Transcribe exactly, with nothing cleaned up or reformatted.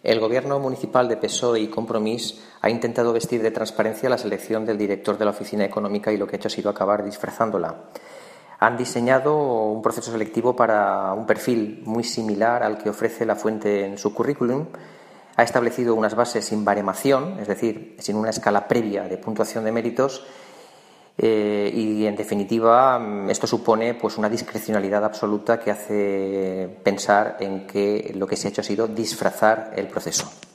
El Gobierno municipal de P S O E y Compromís ha intentado vestir de transparencia la selección del director de la Oficina Económica y lo que ha hecho ha sido acabar disfrazándola. Han diseñado un proceso selectivo para un perfil muy similar al que ofrece la fuente en su currículum. Ha establecido unas bases sin baremación, es decir, sin una escala previa de puntuación de méritos. Eh, y, en definitiva, esto supone pues una discrecionalidad absoluta que hace pensar en que lo que se ha hecho ha sido disfrazar el proceso.